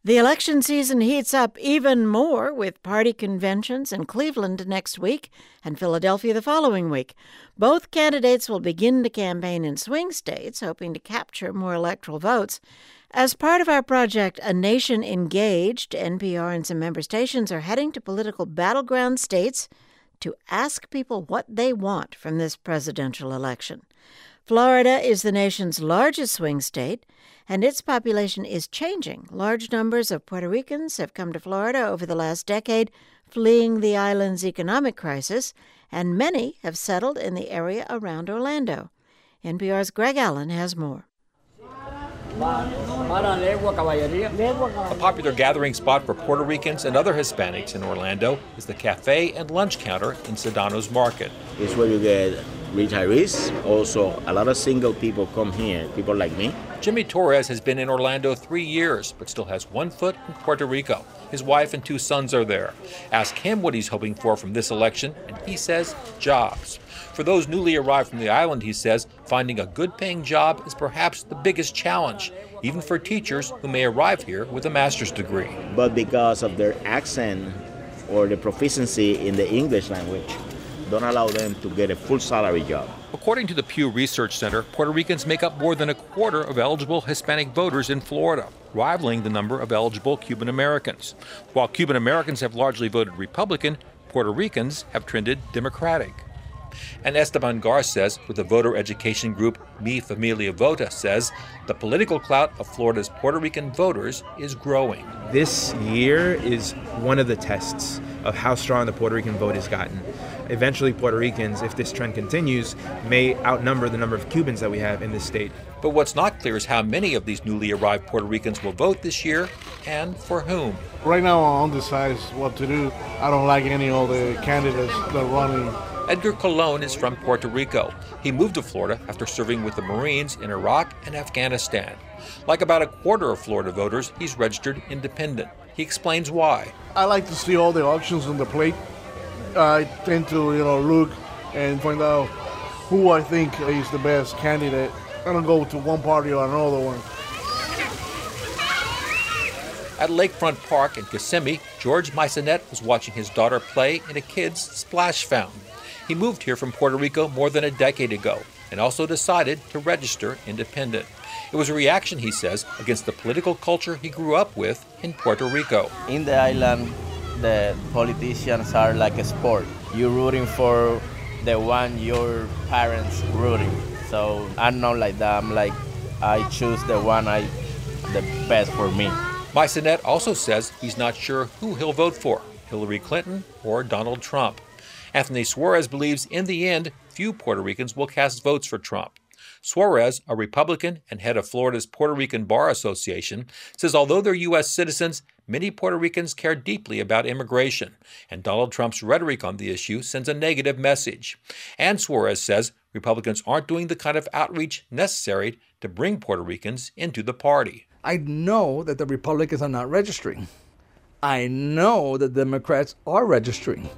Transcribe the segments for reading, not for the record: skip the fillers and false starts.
The election season heats up even more with party conventions in Cleveland next week and Philadelphia the following week. Both candidates will begin to campaign in swing states, hoping to capture more electoral votes. As part of our project, A Nation Engaged, NPR and some member stations are heading to political battleground states to ask people what they want from this presidential election. Florida is the nation's largest swing state, and its population is changing. Large numbers of Puerto Ricans have come to Florida over the last decade, fleeing the island's economic crisis, and many have settled in the area around Orlando. NPR's Greg Allen has more. A popular gathering spot for Puerto Ricans and other Hispanics in Orlando is the cafe and lunch counter in Sedano's Market. It's where you get retirees. Also, a lot of single people come here, people like me. Jimmy Torres has been in Orlando 3 years, but still has one foot in Puerto Rico. His wife and 2 sons are there. Ask him what he's hoping for from this election, and he says jobs. For those newly arrived from the island, he says, finding a good-paying job is perhaps the biggest challenge, even for teachers who may arrive here with a master's degree. But because of their accent or the proficiency in the English language, don't allow them to get a full salary job. According to the Pew Research Center, Puerto Ricans make up more than a quarter of eligible Hispanic voters in Florida, rivaling the number of eligible Cuban Americans. While Cuban Americans have largely voted Republican, Puerto Ricans have trended Democratic. And Esteban Garces, with the voter education group Mi Familia Vota, says the political clout of Florida's Puerto Rican voters is growing. This year is one of the tests of how strong the Puerto Rican vote has gotten. Eventually, Puerto Ricans, if this trend continues, may outnumber the number of Cubans that we have in this state. But what's not clear is how many of these newly arrived Puerto Ricans will vote this year and for whom. Right now, I'm undecided what to do. I don't like any of the candidates that are running. Edgar Colon is from Puerto Rico. He moved to Florida after serving with the Marines in Iraq and Afghanistan. Like about a quarter of Florida voters, he's registered independent. He explains why. I like to see all the options on the plate. I tend to, look and find out who I think is the best candidate. I don't go to one party or another one. At Lakefront Park in Kissimmee, George Maisonet was watching his daughter play in a kid's splash fountain. He moved here from Puerto Rico more than a decade ago and also decided to register independent. It was a reaction, he says, against the political culture he grew up with in Puerto Rico. In the island, the politicians are like a sport. You're rooting for the one your parents rooting. So I'm not like that. I'm like, I choose the one the best for me. Maisonet also says he's not sure who he'll vote for, Hillary Clinton or Donald Trump. Anthony Suarez believes in the end, few Puerto Ricans will cast votes for Trump. Suarez, a Republican and head of Florida's Puerto Rican Bar Association, says although they're U.S. citizens, many Puerto Ricans care deeply about immigration, and Donald Trump's rhetoric on the issue sends a negative message. And Suarez says Republicans aren't doing the kind of outreach necessary to bring Puerto Ricans into the party. I know that the Republicans are not registering. I know that the Democrats are registering.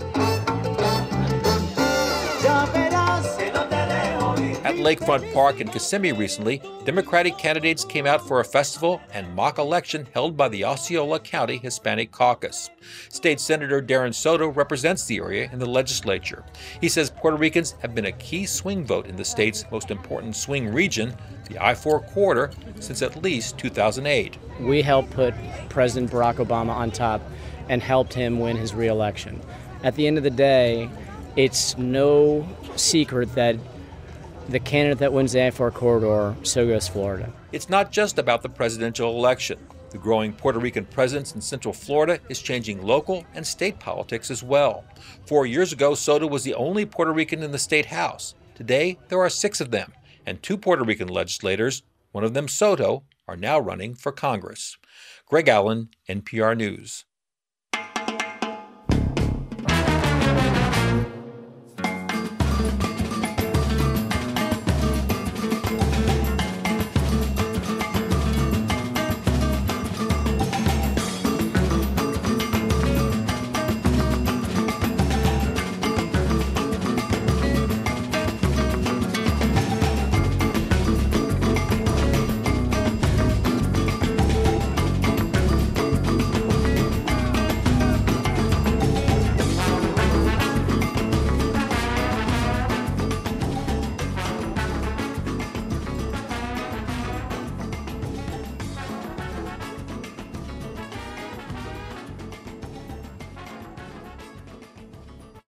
At Lakefront Park in Kissimmee recently, Democratic candidates came out for a festival and mock election held by the Osceola County Hispanic Caucus. State Senator Darren Soto represents the area in the legislature. He says Puerto Ricans have been a key swing vote in the state's most important swing region, the I-4 corridor, since at least 2008. We helped put President Barack Obama on top and helped him win his re-election. At the end of the day, it's no secret that the candidate that wins the I-4 corridor, so goes Florida. It's not just about the presidential election. The growing Puerto Rican presence in Central Florida is changing local and state politics as well. 4 years ago, Soto was the only Puerto Rican in the state house. Today, there are 6 of them, and 2 Puerto Rican legislators, one of them Soto, are now running for Congress. Greg Allen, NPR News.